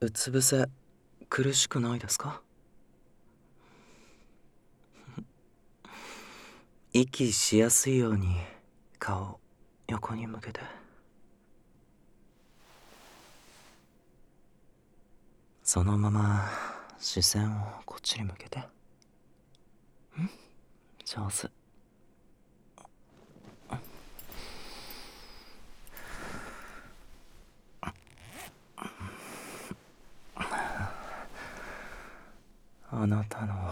うつ伏せ苦しくないですか？息しやすいように顔横に向けて。そのまま視線をこっちに向けて。上手。あなたの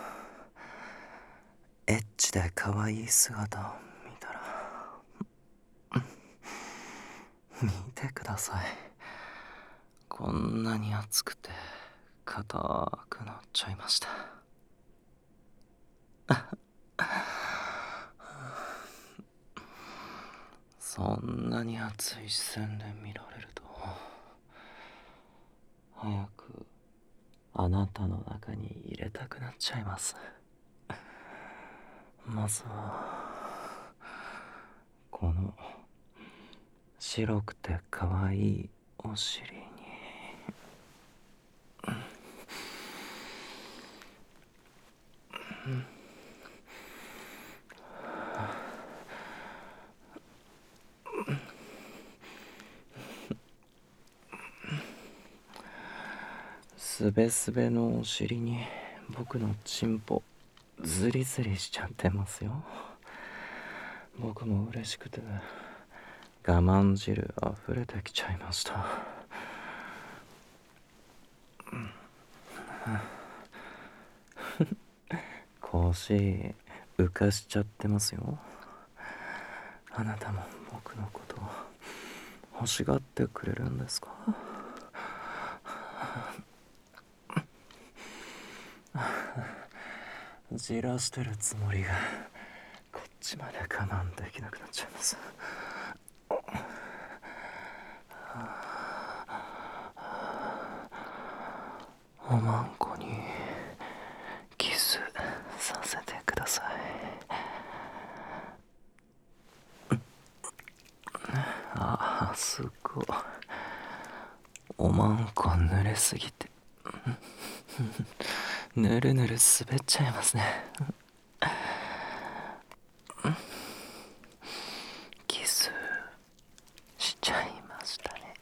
エッチで可愛い姿を見たら見てください。こんなに熱くて硬くなっちゃいました。そんなに熱い視線で見られると早くあなたの中に入れたくなっちゃいます。まずはこの白くて可愛いお尻にすべすべのお尻に僕のチンポズリズリしちゃってますよ。僕も嬉しくて我慢汁溢れてきちゃいました。腰浮かしちゃってますよ。あなたも僕のこと欲しがってくれるんですか？じらしてるつもりがこっちまで我慢できなくなっちゃいます。おまんこにキスさせてください。ああ、すごい。おまんこ濡れすぎてぬるぬる滑っちゃいますね。キスしちゃいましたね。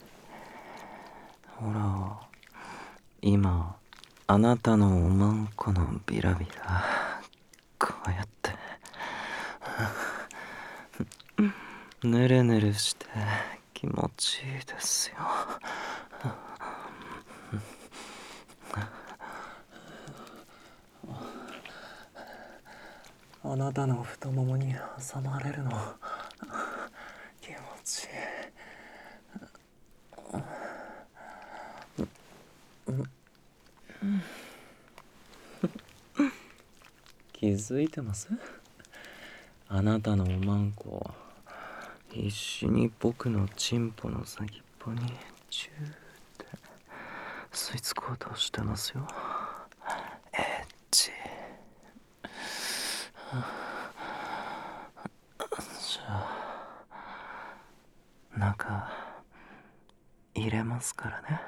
ほら、今あなたのおまんこのビラビラこうやってぬるぬるして気持ちいいですよ。あなたの太ももに挟まれるの気持ちいい。気づいてます？あなたのおまんこ必死に僕のチンポの先っぽにチューって吸い付こうとしてますよ。エッチ。じゃあ中入れますからね。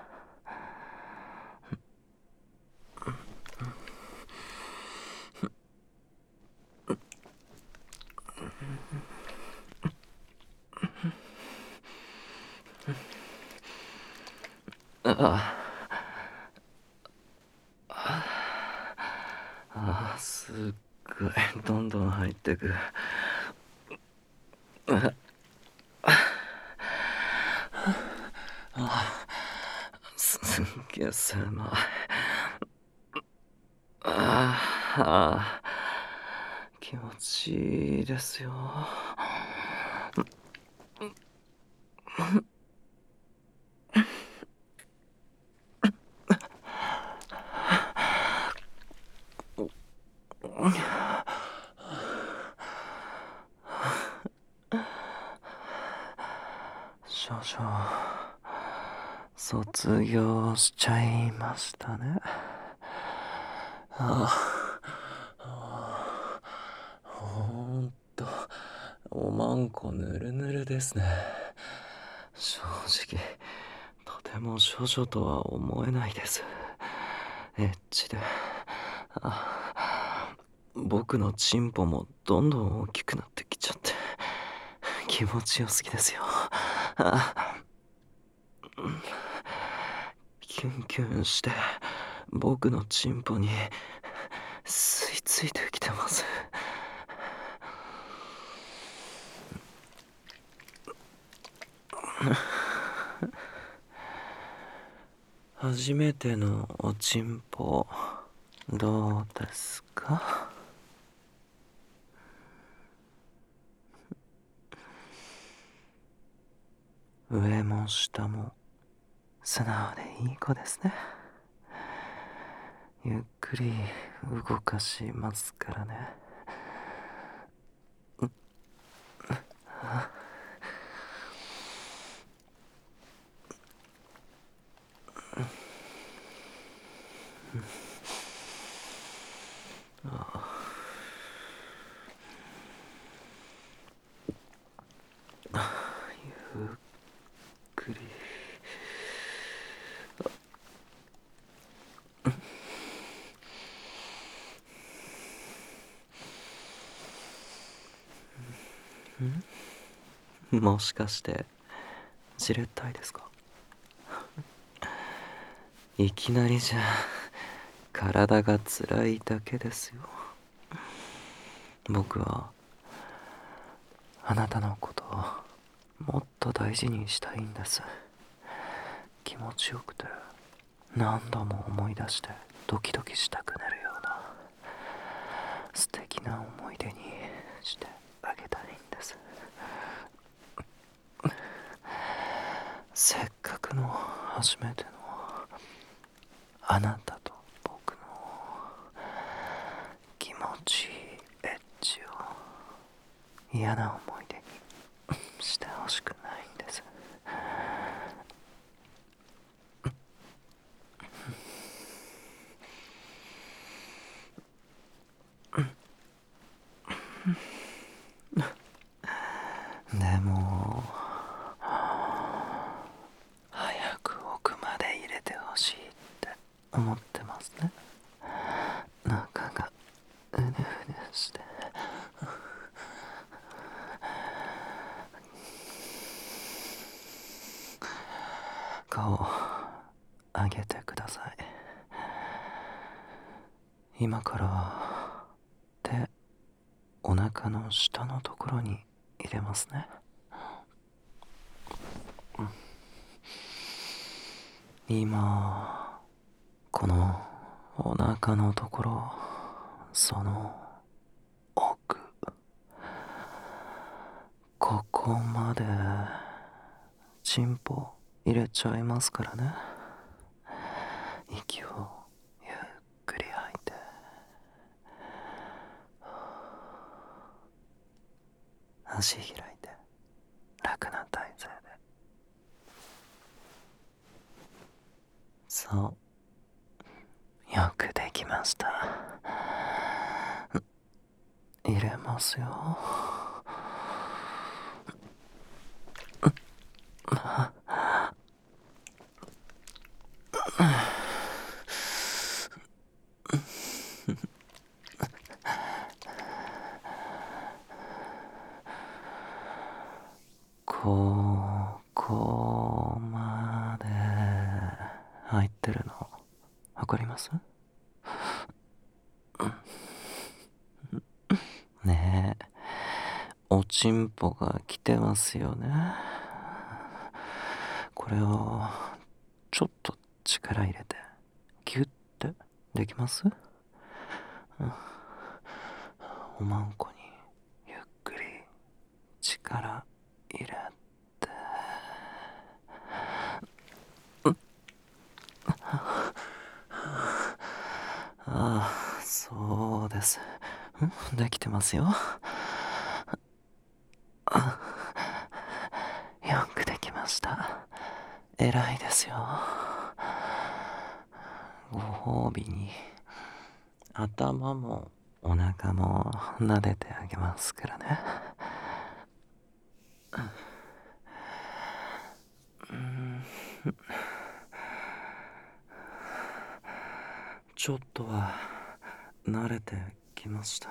ああ、すっごいどんどん入ってく。すっげえ狭い。ああ、気持ちいいですよ。少々卒業しちゃいましたね。ほんとおまんこぬるぬるですね。正直とても処女とは思えないです。エッチで、僕のチンポもどんどん大きくなってきちゃって気持ちよすぎですよ。キュンキュンして僕のチンポに吸い付いてきてます。初めてのおちんぽどうですか？上も下も素直でいい子ですね。ゆっくり動かしますからね。ゆっくり。もしかしてじれったいですか？いきなりじゃ体が辛いだけですよ。僕はあなたのことをもっと大事にしたいんです。気持ちよくて何度も思い出してドキドキしたくなるような素敵な思い出にしてあげたいんです。せっかくの初めてのあなたと僕の気持ちいいエッチを嫌な思い出にしてほしくないんです。でも早く奥まで入れてほしいって思ってますね。中がうねうねして顔上げてください。今から手お腹の下のところに入れますね。今このお腹のところ、その奥、ここまでチンポ入れちゃいますからね。息をゆっくり吐いて、足開いて楽な体勢で。そう、よくできました。入れますよ。こまで入ってるのわかります？ねえ、おちんぽが来てますよね。これをちょっと力入れてギュッてできます？おまんこにゆっくり力入れて、そうです。できてますよ。よくできました。偉いですよ。ご褒美に頭もお腹も撫でてあげますからね。 ちょっとは慣れてきました。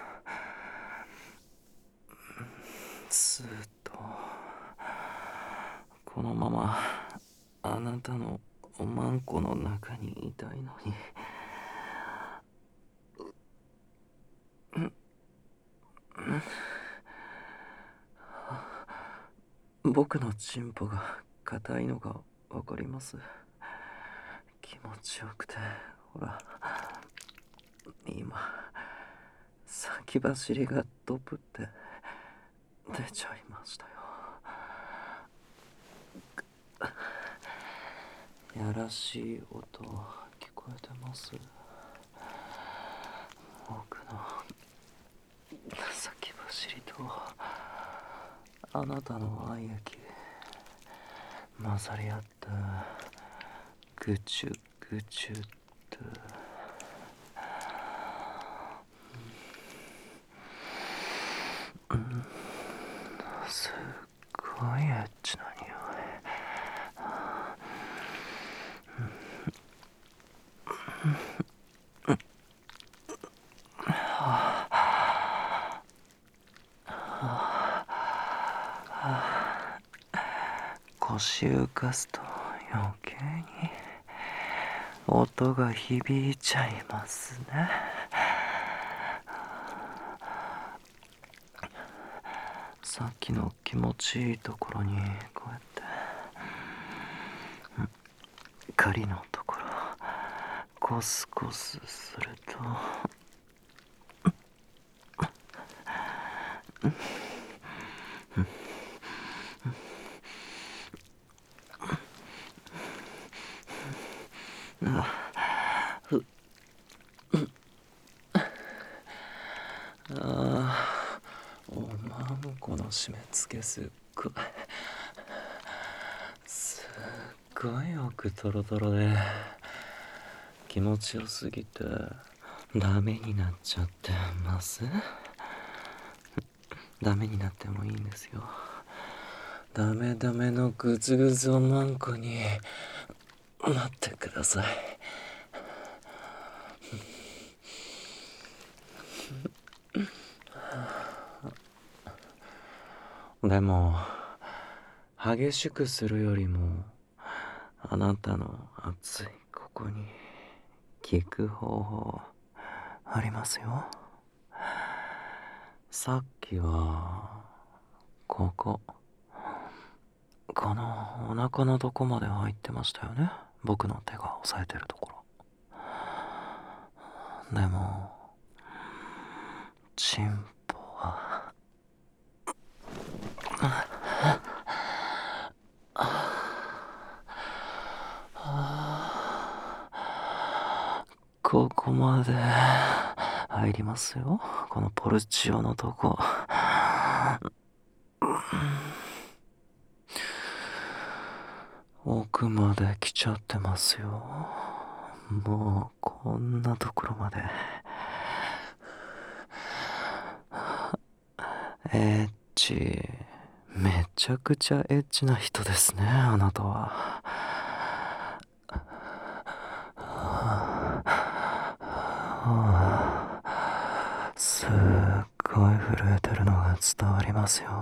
ずっとこのままあなたのおまんこの中にいたいのに。僕のチンポが硬いのがわかります。気持ちよくて、ほら今先走りがドブって出ちゃいましたよ。やらしい音聞こえてます？僕の先走りとあなたの愛液混ざり合ったぐちゅぐちゅっと。すっごいエッチな匂い。腰浮かすと余計に音が響いちゃいますね。さっきの気持ちいいところにこうやって狩りのところコスコスするとおまんこの締め付けすっごい奥トロトロで気持ちよすぎてダメになっちゃってます。ダメになってもいいんですよ。ダメダメのグズグズおまんこになってください。でも激しくするよりもあなたの熱いここに効く方法ありますよ。さっきはこのお腹のどこまで入ってましたよね。僕の手が押さえてるところ。でもチンポはここまで入りますよ。このポルチオのとこ。奥まで来ちゃってますよ。もうこんなところまで。エッチ。めちゃくちゃエッチな人ですね、あなたは。すっごい震えてるのが伝わりますよ。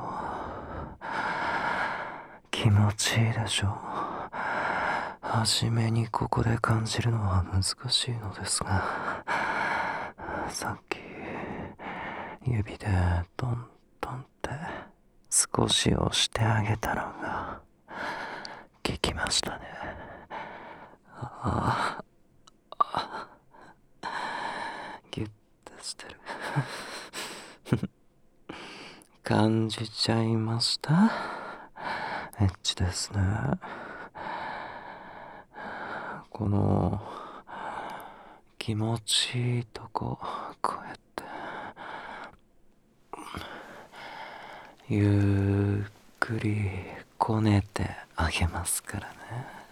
気持ちいいでしょう。初めにここで感じるのは難しいのですが、さっき指でトントンって少し押してあげたのが効きましたね。ギュッとしてる。感じちゃいました？エッチですね。この気持ちいいとここうやってゆっくりこねてあげますからね。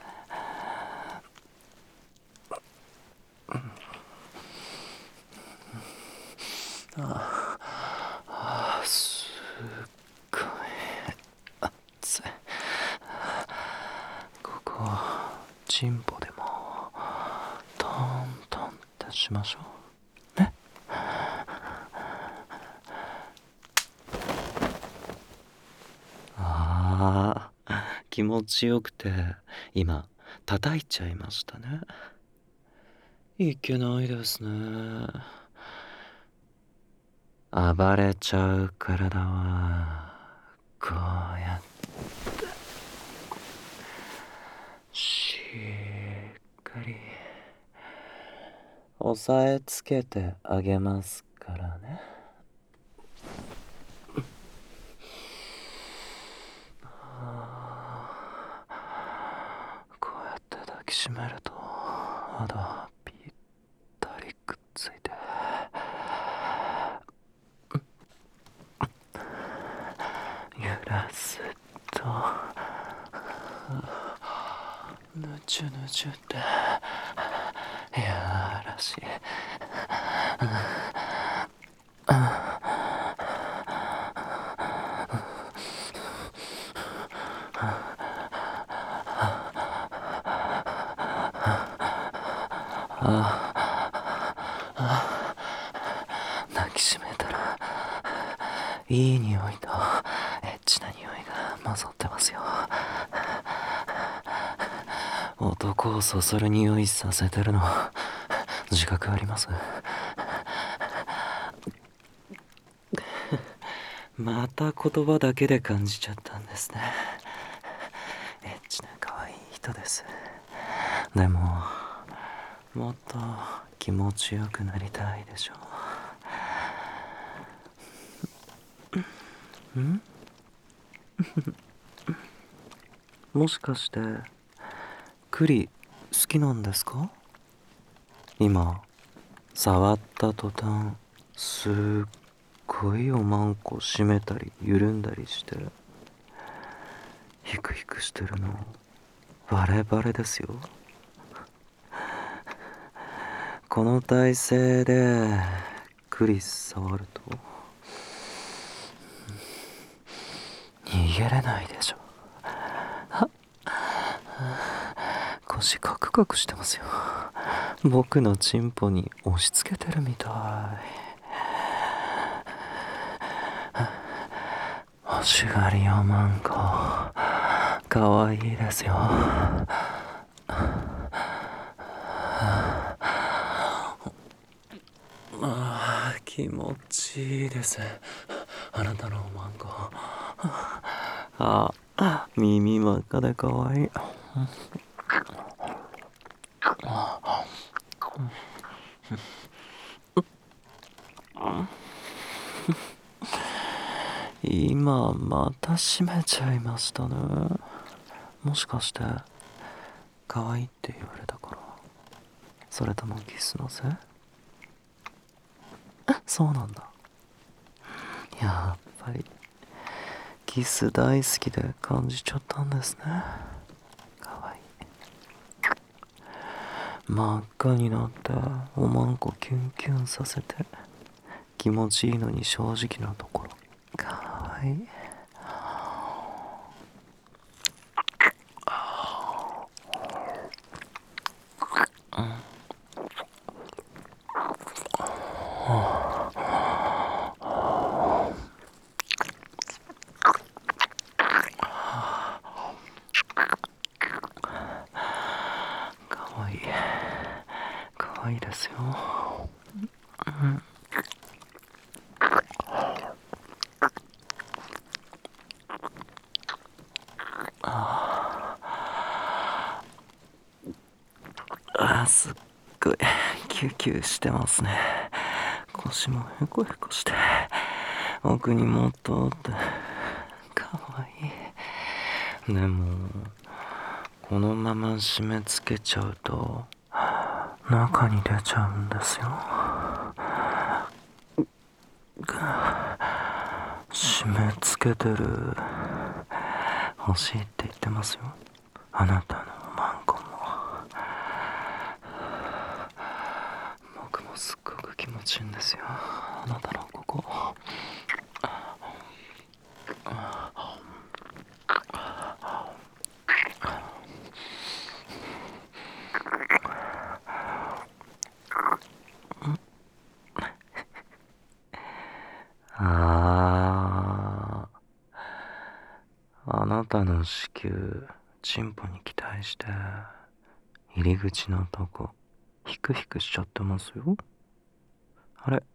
すっごい熱い。ここチンポでもトントンしましょうね。ああ、気持ちよくて今叩いちゃいましたね。いけないですね。暴れちゃう体はこうやってしっかり押さえつけてあげますからね。こうやって抱きしめると肌ぴったりくっついて、揺らすとぬちゅぬちゅっていやらしい。抱きしめたらいい匂いとエッチな匂いが混ざってますよ。男をそそる匂いさせてるの自覚あります？また言葉だけで感じちゃったんですね。エッチな可愛い人です。でももっと気持ちよくなりたいでしょう。もしかして栗好きなんですか？今触った途端すっごいおまんこ締めたり緩んだりしてヒクヒクしてるのバレバレですよ。この体勢で栗触ると逃げれないでしょ。腰カクカクしてますよ。僕のチンポに押し付けてるみたい。欲しがりおまんこかわいいですよ。気持ちいいです。あなたのおまんこ。耳真っ赤でかわいい。今また閉めちゃいましたね。もしかして可愛いって言われたから？それともキスのせい？そうなんだ。やっぱりキス大好きで感じちゃったんですね。かわいい。真っ赤になっておまんこキュンキュンさせて気持ちいいのに正直なところかわいい。かわいい。かわいいですよ。すっごいキュキュしてますね。腰もヘコヘコして奥にもっとってかわいい。でもこのまま締め付けちゃうと中に出ちゃうんですよ。締め付けてる。欲しいって言ってますよ。あなたのマンコも。僕もすっごく気持ちいいんですよ。あなたのここ。 たの子宮チンポに期待して入り口のとこヒクヒクしちゃってますよ。あれ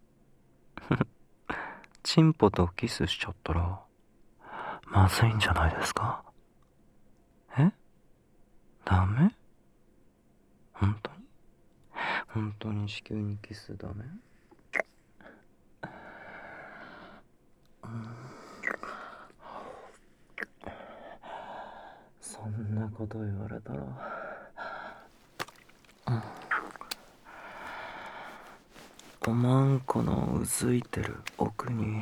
チンポとキスしちゃったらまずいんじゃないですか？え？ダメ？本当に？本当に子宮にキスダメ？そんなこと言われたら、おまんこのうずいてる奥に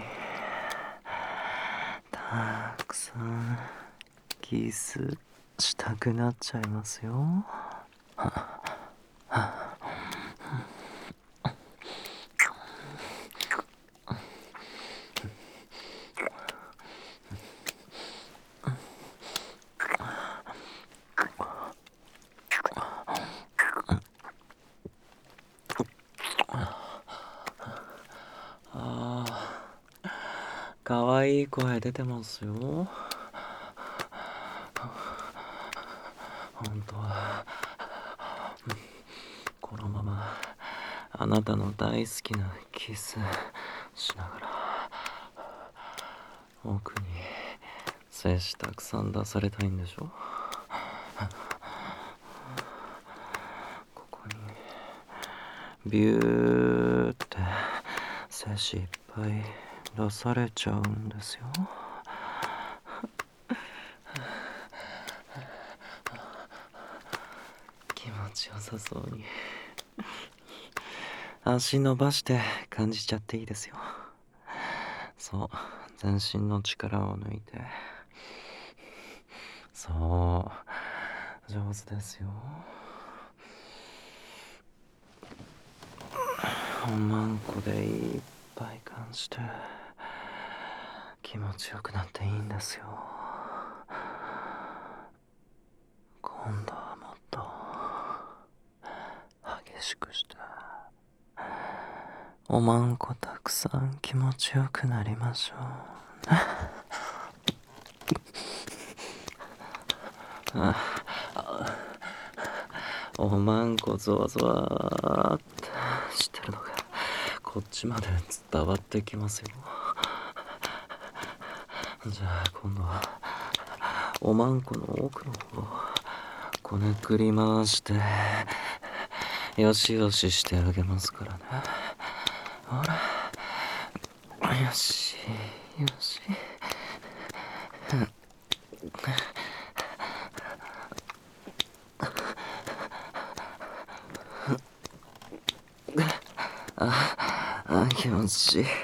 たくさんキスしたくなっちゃいますよ。かわいい声出てますよ。本当はこのままあなたの大好きなキスしながら奥に精子たくさん出されたいんでしょ？ここにビューって精子いっぱい出されちゃうんですよ。気持ちよさそうに足伸ばして感じちゃっていいですよ。そう、全身の力を抜いて、そう上手ですよ。おまんこでいっぱい感じて気持ちよくなっていいんですよ。今度はもっと激しくしておまんこたくさん気持ちよくなりましょう。おまんこゾワゾワってしてるのがこっちまで伝わってきますよ。じゃあ今度はおまんこの奥の方こねくり回してよしよししてあげますからね。ほら、よしよし。気持ちいい。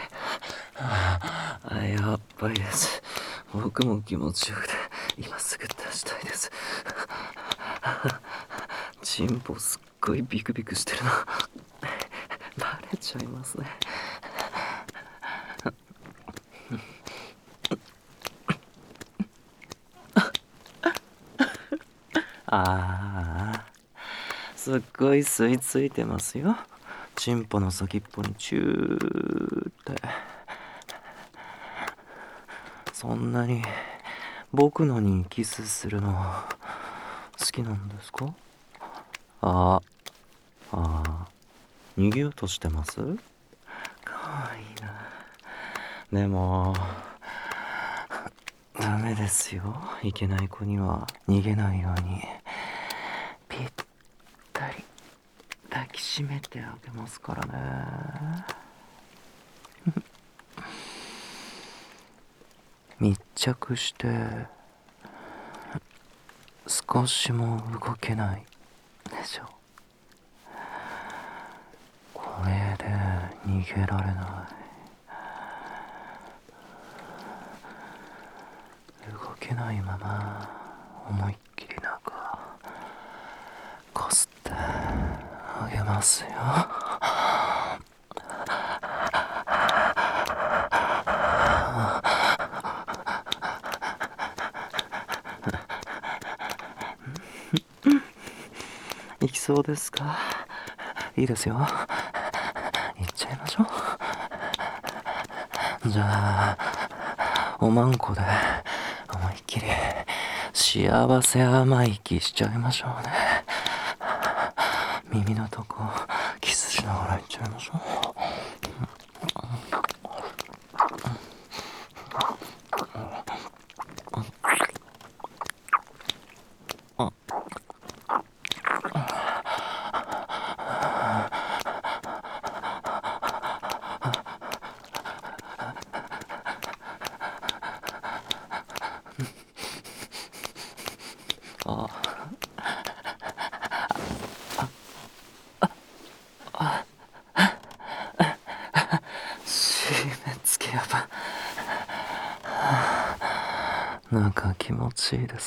やっぱりです。僕も気持ちよくて今すぐ出したいです。チンポすっごいビクビクしてるのバレちゃいますね。すっごい吸い付いてますよ。チンポの先っぽにチューって。そんなに僕のにキスするの好きなんですか？逃げようとしてます？かわいいな。でもダメですよ。いけない子には逃げないようにぴったり抱きしめてあげますからね。密着して少しも動けないでしょ。これで逃げられない。動けないまま思いっきりなんかこすってあげますよ。行きそうですか？いいですよ。行っちゃいましょう。じゃあおまんこで思いっきり幸せ甘い気しちゃいましょうね。耳のとこキスしながらいっちゃいましょう。締め付けやば。なんか気持ちいいです。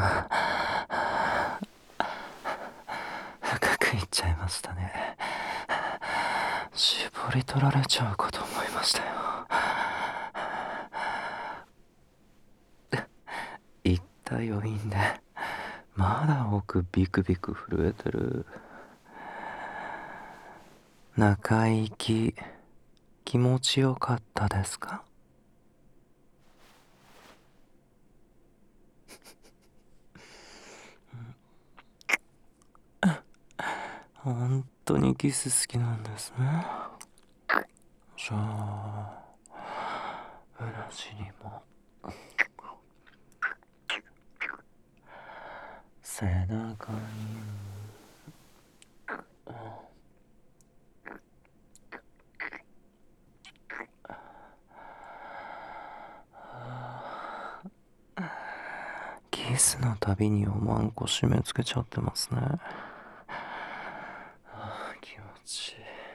深くいっちゃいましたね。絞り取られちゃうかと思いましたよ。言った余韻でまだ奥ビクビク震えてる。中行き気持ちよかったですか？本当にキス好きなんですね。じゃあうなじにも背中にキスのたびにおまんこ締め付けちゃってますね。気持ち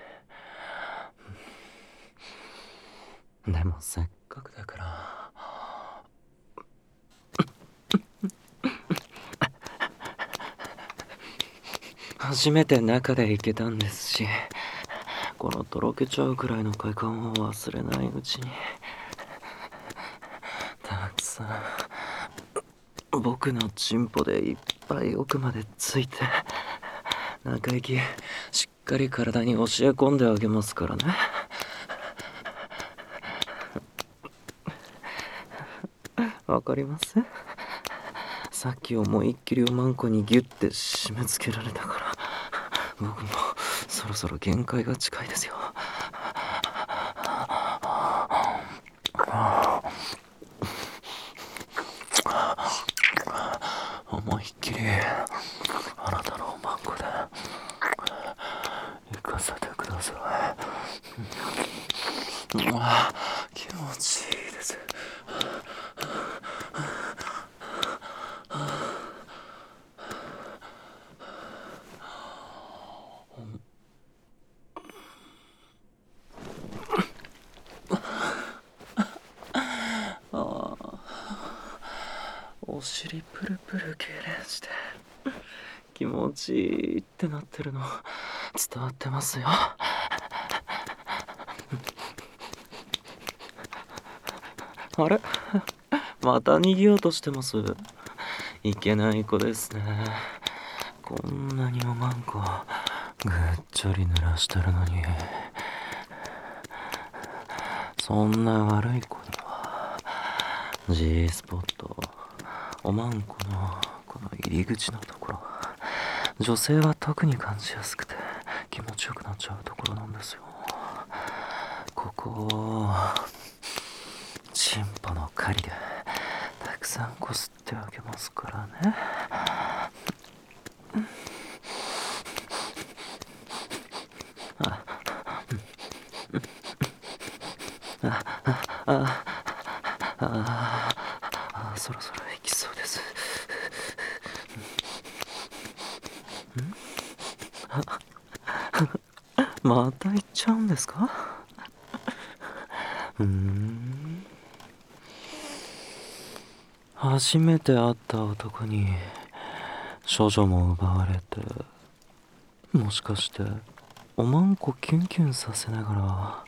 いい。でもせっかくだから初めて中で行けたんですし、このとろけちゃうくらいの快感を忘れないうちにたくさん僕のチンポでいっぱい奥までついて中行きしっかり体に教え込んであげますからね。わかります？さっき思いっきりおまんこにギュッて締め付けられたから僕もそろそろ限界が近いですよ。思いっきりあなたのおまんこで行かせてください。気持ちいいです。お尻プルプル痙攣して気持ちいいってなってるの伝わってますよ。あれまた逃げようとしてます。いけない子ですね。こんなにおまんこぐっちょり濡らしてるのに。そんな悪い子には G スポットおまんこのこの入り口のところ、女性は特に感じやすくて気持ちよくなっちゃうところなんですよ。ここをチンポの狩りでたくさんこすってあげますからね。そろそろ行きそうです。また行っちゃうんですか？初めて会った男に処女も奪われて、もしかしておまんこキュンキュンさせながら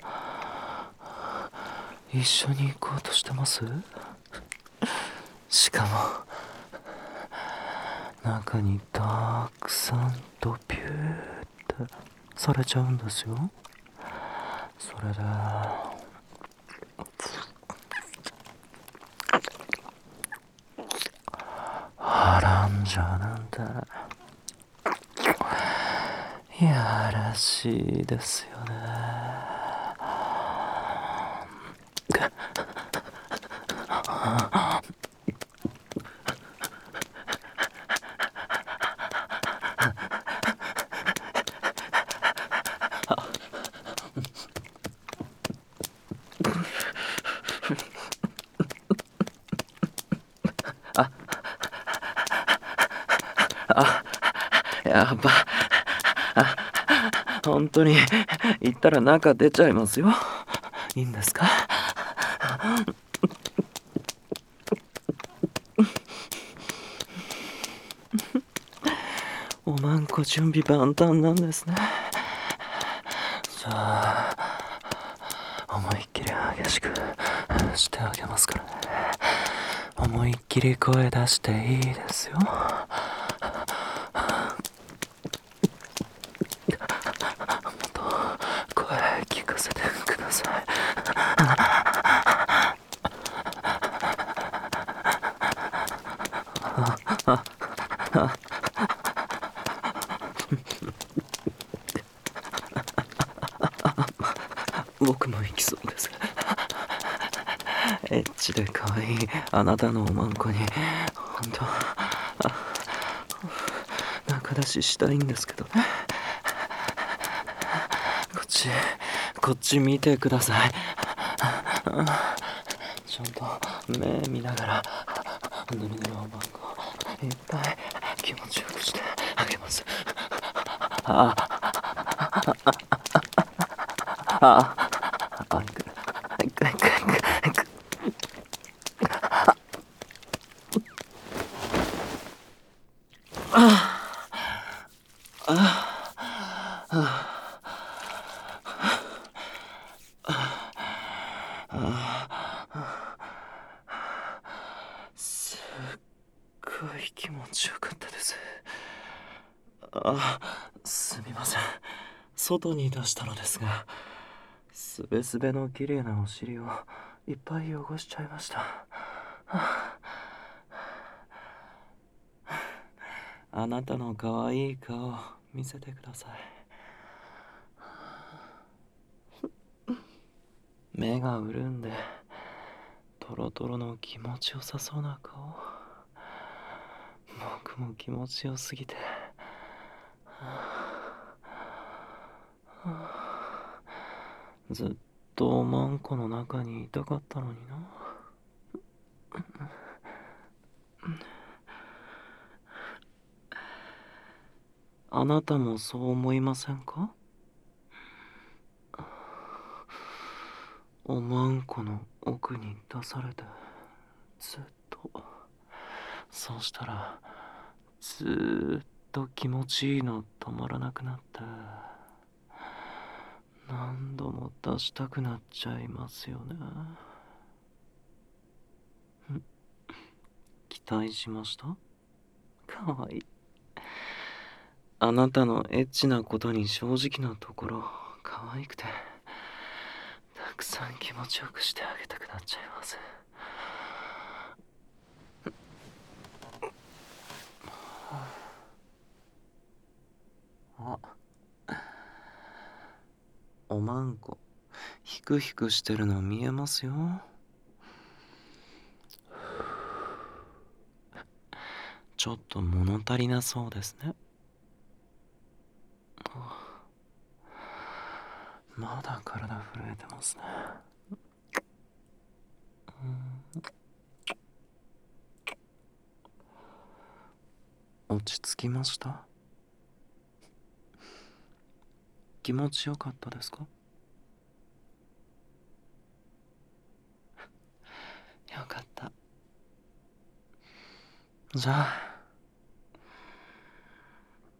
一緒に行こうとしてます？しかも中にたくさんドピューってされちゃうんですよ。それで感情なんていやらしいですよね。やば。本当に行ったら中出ちゃいますよ。いいんですか？おまんこ準備万端なんですね。じゃあ思いっきり激しくしてあげますからね。思いっきり声出していいですよ。もっと声聞かせてください。僕も行きそうです。エッチで可愛いあなたのおまんこに本当仲出ししたいんですけどね。こっち見てください。ちゃんと目見ながらぬるぬるおまんこいっぱい気持ちよくしてあげます。すっごい気持ちよかったです。すみません。外に出したのですが、すべすべの綺麗なお尻をいっぱい汚しちゃいました。あなたの可愛い顔見せてください。目が潤んでトロトロの気持ちよさそうな顔。僕も気持ちよすぎてずっとおまんこの中にいたかったのにな。あなたもそう思いませんか？おまんこの奥に出されてずっと、そうしたらずーっと気持ちいいの止まらなくなって何度も出したくなっちゃいますよね。期待しました？かわいい。あなたのエッチなことに正直なところ可愛くてたくさん気持ちよくしてあげたくなっちゃいます。おまんこヒクヒクしてるの見えますよ。ちょっと物足りなそうですね。まだ体震えてますね。落ち着きました？気持ちよかったですか？よかった。じゃあ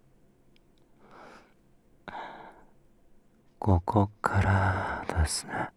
ここからですね。